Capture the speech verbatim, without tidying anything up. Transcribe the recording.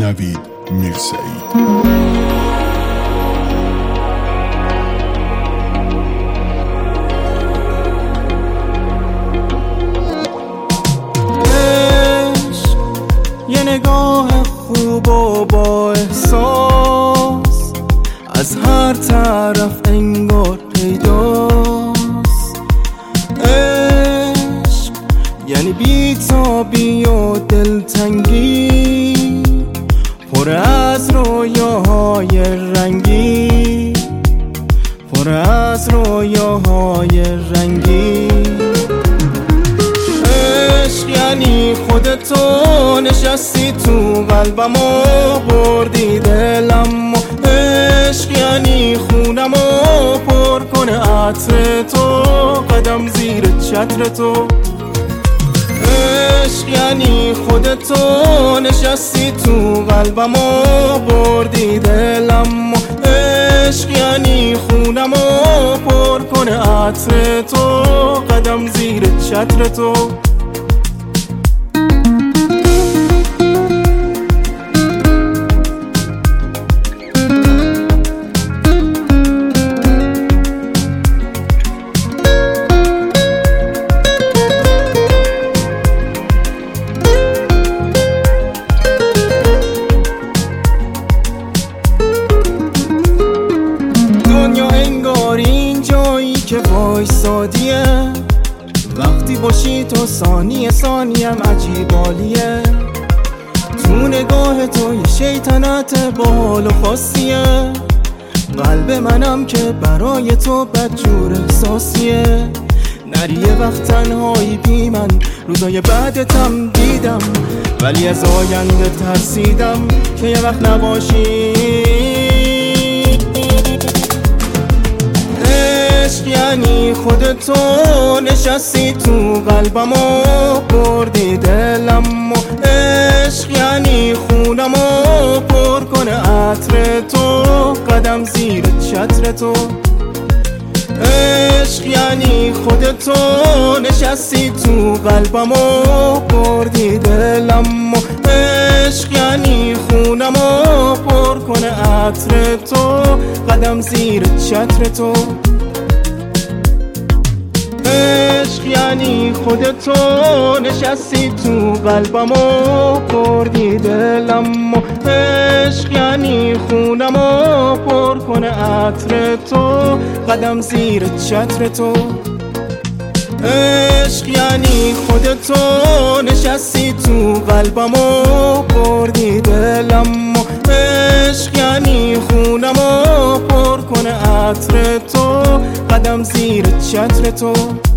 نوید میرسعید. یه نگاه خوب و با احساس از هر طرف انگار پیداست. عشق یعنی بی‌تابی و دلتنگی، پر از رویاهای رنگی، پر از رویاهای رنگی. عشق یعنی خودتو نشستی تو قلبم و بردی دلم. عشق یعنی خونم و پر کنه عطر تو، قدم زیر چتر تو. عشق یعنی خودتو نشستی تو قلبم و بردی دلم. عشق یعنی خونم و پر کنه عطر تو، قدم زیر چتر تو. که وایسادیه وقتی باشی تو، ثانیه ثانیم عجیبالیه. تو نگاه تو یه شیطنت باحال و خاصیه. قلب منم که برای تو بدجور احساسیه. نری یه وقت تنهایی بی من، روزای بعدتم دیدم، ولی از آینده ترسیدم که یه وقت نباشی. عشق یعنی خودتو نشستی تو قلبم و بردی دلم. عشق یعنی خونم و پر کنه عطر تو، قدم زیر چتر تو. عشق یعنی خودتو نشستی تو قلبم و بردی دلم. عشق یعنی خونم و پر کنه عطر تو، قدم زیر چتر تو. عشق یعنی خودتو نشستی تو قلبم و بردی دلم. عشق یعنی خونم و پر کنه عطر تو، قدم زیر چتر تو. عشق یعنی خودتو نشستی تو قلبم و بردی دلم. عشق یعنی خونم و پر کنه عطر تو، قدم زیر چتر تو.